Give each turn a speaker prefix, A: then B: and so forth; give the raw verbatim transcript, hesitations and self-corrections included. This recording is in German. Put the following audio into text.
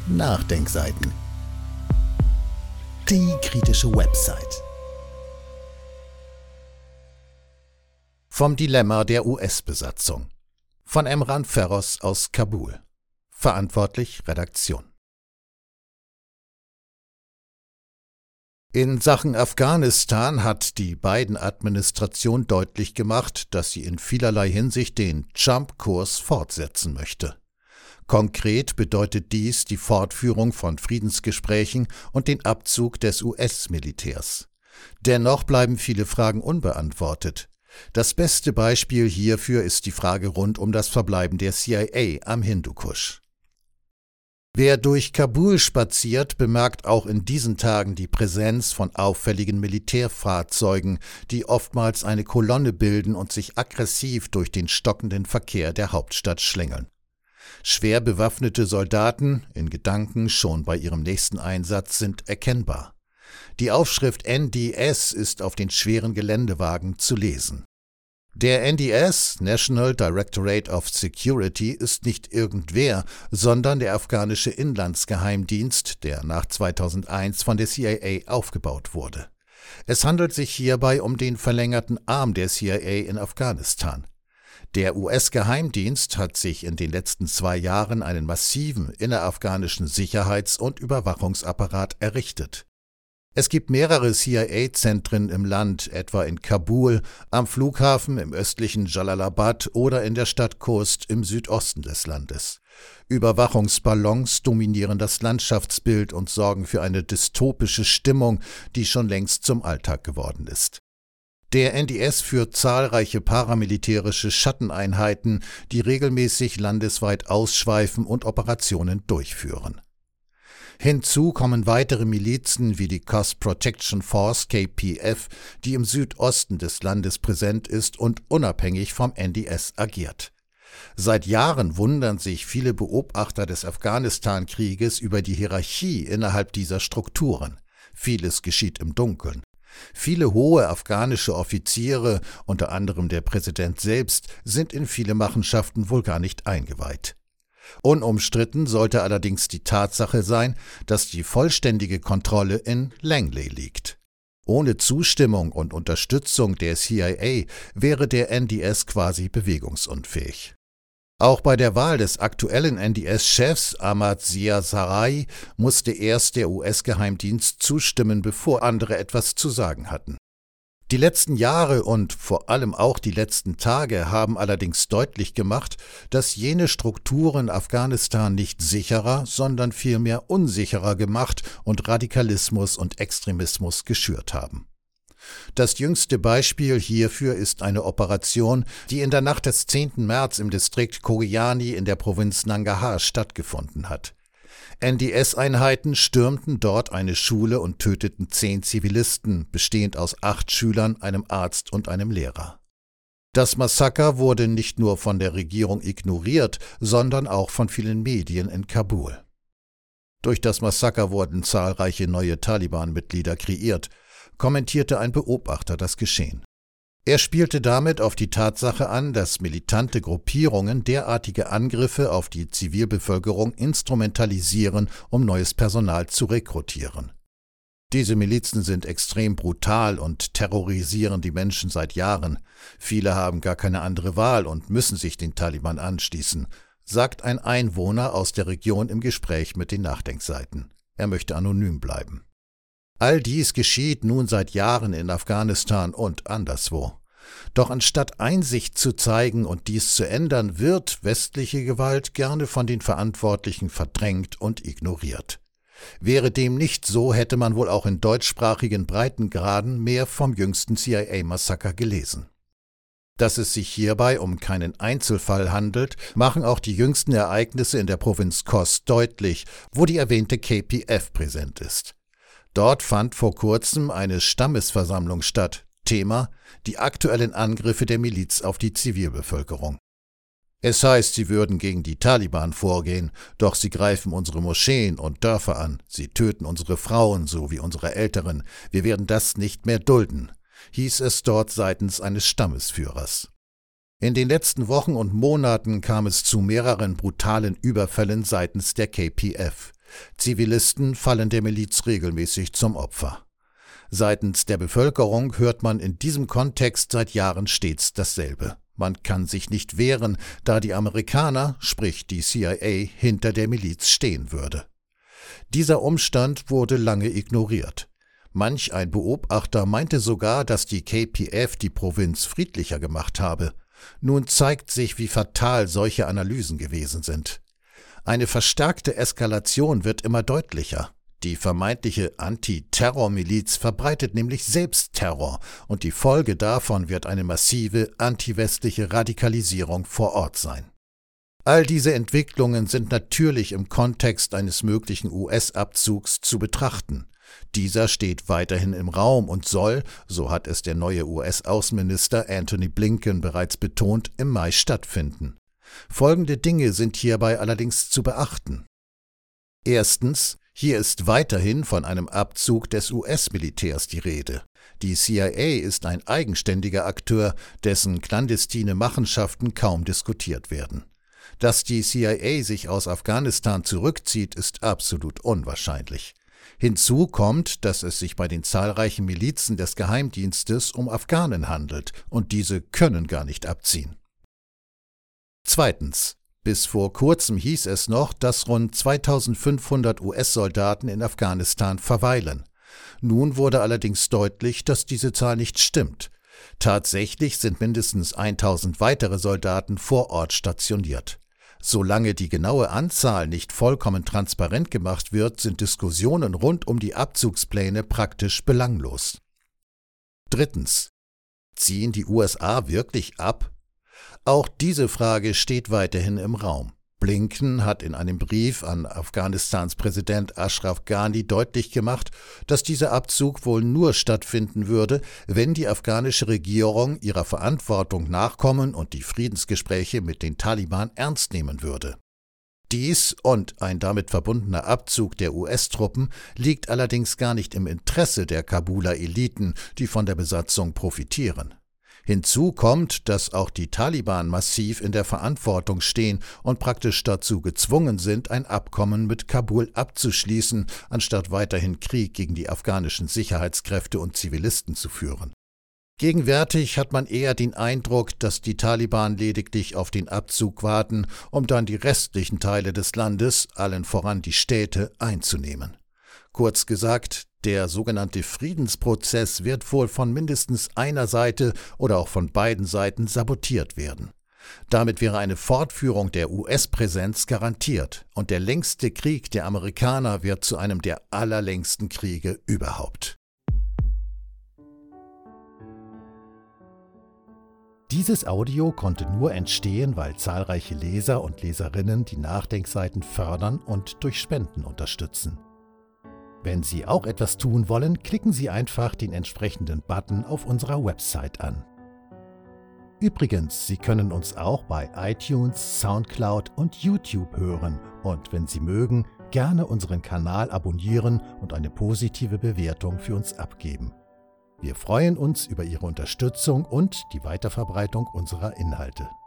A: Nachdenkseiten. Die kritische Website. Vom Dilemma der U S-Besatzung. Von Emran Feroz aus Kabul. Verantwortlich Redaktion. In Sachen Afghanistan hat die Biden-Administration deutlich gemacht, dass sie in vielerlei Hinsicht den Trump-Kurs fortsetzen möchte. Konkret bedeutet dies die Fortführung von Friedensgesprächen und den Abzug des U S-Militärs. Dennoch bleiben viele Fragen unbeantwortet. Das beste Beispiel hierfür ist die Frage rund um das Verbleiben der C I A am Hindukusch. Wer durch Kabul spaziert, bemerkt auch in diesen Tagen die Präsenz von auffälligen Militärfahrzeugen, die oftmals eine Kolonne bilden und sich aggressiv durch den stockenden Verkehr der Hauptstadt schlängeln. Schwer bewaffnete Soldaten, in Gedanken schon bei ihrem nächsten Einsatz, sind erkennbar. Die Aufschrift N D S ist auf den schweren Geländewagen zu lesen. Der N D S, National Directorate of Security, ist nicht irgendwer, sondern der afghanische Inlandsgeheimdienst, der nach zweitausendeins von der C I A aufgebaut wurde. Es handelt sich hierbei um den verlängerten Arm der C I A in Afghanistan. Der U S-Geheimdienst hat sich in den letzten zwei Jahren einen massiven innerafghanischen Sicherheits- und Überwachungsapparat errichtet. Es gibt mehrere C I A-Zentren im Land, etwa in Kabul, am Flughafen im östlichen Jalalabad oder in der Stadt Khost im Südosten des Landes. Überwachungsballons dominieren das Landschaftsbild und sorgen für eine dystopische Stimmung, die schon längst zum Alltag geworden ist. Der N D S führt zahlreiche paramilitärische Schatteneinheiten, die regelmäßig landesweit ausschweifen und Operationen durchführen. Hinzu kommen weitere Milizen wie die Coast Protection Force K P F, die im Südosten des Landes präsent ist und unabhängig vom N D S agiert. Seit Jahren wundern sich viele Beobachter des Afghanistan-Krieges über die Hierarchie innerhalb dieser Strukturen. Vieles geschieht im Dunkeln. Viele hohe afghanische Offiziere, unter anderem der Präsident selbst, sind in viele Machenschaften wohl gar nicht eingeweiht. Unumstritten sollte allerdings die Tatsache sein, dass die vollständige Kontrolle in Langley liegt. Ohne Zustimmung und Unterstützung der C I A wäre der N D S quasi bewegungsunfähig. Auch bei der Wahl des aktuellen N D S-Chefs Ahmad Zia Sarai musste erst der U S-Geheimdienst zustimmen, bevor andere etwas zu sagen hatten. Die letzten Jahre und vor allem auch die letzten Tage haben allerdings deutlich gemacht, dass jene Strukturen Afghanistan nicht sicherer, sondern vielmehr unsicherer gemacht und Radikalismus und Extremismus geschürt haben. Das jüngste Beispiel hierfür ist eine Operation, die in der Nacht des zehnten März im Distrikt Khogyani in der Provinz Nangarhar stattgefunden hat. N D S-Einheiten stürmten dort eine Schule und töteten zehn Zivilisten, bestehend aus acht Schülern, einem Arzt und einem Lehrer. Das Massaker wurde nicht nur von der Regierung ignoriert, sondern auch von vielen Medien in Kabul. Durch das Massaker wurden zahlreiche neue Taliban-Mitglieder kreiert, kommentierte ein Beobachter das Geschehen. Er spielte damit auf die Tatsache an, dass militante Gruppierungen derartige Angriffe auf die Zivilbevölkerung instrumentalisieren, um neues Personal zu rekrutieren. Diese Milizen sind extrem brutal und terrorisieren die Menschen seit Jahren. Viele haben gar keine andere Wahl und müssen sich den Taliban anschließen, sagt ein Einwohner aus der Region im Gespräch mit den Nachdenkseiten. Er möchte anonym bleiben. All dies geschieht nun seit Jahren in Afghanistan und anderswo. Doch anstatt Einsicht zu zeigen und dies zu ändern, wird westliche Gewalt gerne von den Verantwortlichen verdrängt und ignoriert. Wäre dem nicht so, hätte man wohl auch in deutschsprachigen Breitengraden mehr vom jüngsten C I A-Massaker gelesen. Dass es sich hierbei um keinen Einzelfall handelt, machen auch die jüngsten Ereignisse in der Provinz Khost deutlich, wo die erwähnte K P F präsent ist. Dort fand vor kurzem eine Stammesversammlung statt. Thema: die aktuellen Angriffe der Miliz auf die Zivilbevölkerung. Es heißt, sie würden gegen die Taliban vorgehen, doch sie greifen unsere Moscheen und Dörfer an. Sie töten unsere Frauen sowie unsere Älteren. Wir werden das nicht mehr dulden, hieß es dort seitens eines Stammesführers. In den letzten Wochen und Monaten kam es zu mehreren brutalen Überfällen seitens der K P F. Zivilisten fallen der Miliz regelmäßig zum Opfer. Seitens der Bevölkerung hört man in diesem Kontext seit Jahren stets dasselbe. Man kann sich nicht wehren, da die Amerikaner, sprich die C I A, hinter der Miliz stehen würde. Dieser Umstand wurde lange ignoriert. Manch ein Beobachter meinte sogar, dass die K P F die Provinz friedlicher gemacht habe. Nun zeigt sich, wie fatal solche Analysen gewesen sind. Eine verstärkte Eskalation wird immer deutlicher. Die vermeintliche Anti-Terror-Miliz verbreitet nämlich selbst Terror und die Folge davon wird eine massive antiwestliche Radikalisierung vor Ort sein. All diese Entwicklungen sind natürlich im Kontext eines möglichen U S-Abzugs zu betrachten. Dieser steht weiterhin im Raum und soll, so hat es der neue U S-Außenminister Antony Blinken bereits betont, im Mai stattfinden. Folgende Dinge sind hierbei allerdings zu beachten. Erstens, hier ist weiterhin von einem Abzug des U S-Militärs die Rede. Die C I A ist ein eigenständiger Akteur, dessen clandestine Machenschaften kaum diskutiert werden. Dass die C I A sich aus Afghanistan zurückzieht, ist absolut unwahrscheinlich. Hinzu kommt, dass es sich bei den zahlreichen Milizen des Geheimdienstes um Afghanen handelt und diese können gar nicht abziehen. Zweitens. Bis vor kurzem hieß es noch, dass rund zweitausendfünfhundert U S-Soldaten in Afghanistan verweilen. Nun wurde allerdings deutlich, dass diese Zahl nicht stimmt. Tatsächlich sind mindestens tausend weitere Soldaten vor Ort stationiert. Solange die genaue Anzahl nicht vollkommen transparent gemacht wird, sind Diskussionen rund um die Abzugspläne praktisch belanglos. Drittens. Ziehen die U S A wirklich ab? Auch diese Frage steht weiterhin im Raum. Blinken hat in einem Brief an Afghanistans Präsident Ashraf Ghani deutlich gemacht, dass dieser Abzug wohl nur stattfinden würde, wenn die afghanische Regierung ihrer Verantwortung nachkommen und die Friedensgespräche mit den Taliban ernst nehmen würde. Dies und ein damit verbundener Abzug der U S-Truppen liegt allerdings gar nicht im Interesse der Kabuler Eliten, die von der Besatzung profitieren. Hinzu kommt, dass auch die Taliban massiv in der Verantwortung stehen und praktisch dazu gezwungen sind, ein Abkommen mit Kabul abzuschließen, anstatt weiterhin Krieg gegen die afghanischen Sicherheitskräfte und Zivilisten zu führen. Gegenwärtig hat man eher den Eindruck, dass die Taliban lediglich auf den Abzug warten, um dann die restlichen Teile des Landes, allen voran die Städte, einzunehmen. Kurz gesagt, der sogenannte Friedensprozess wird wohl von mindestens einer Seite oder auch von beiden Seiten sabotiert werden. Damit wäre eine Fortführung der U S-Präsenz garantiert und der längste Krieg der Amerikaner wird zu einem der allerlängsten Kriege überhaupt.
B: Dieses Audio konnte nur entstehen, weil zahlreiche Leser und Leserinnen die Nachdenkseiten fördern und durch Spenden unterstützen. Wenn Sie auch etwas tun wollen, klicken Sie einfach den entsprechenden Button auf unserer Website an. Übrigens, Sie können uns auch bei iTunes, Soundcloud und YouTube hören und wenn Sie mögen, gerne unseren Kanal abonnieren und eine positive Bewertung für uns abgeben. Wir freuen uns über Ihre Unterstützung und die Weiterverbreitung unserer Inhalte.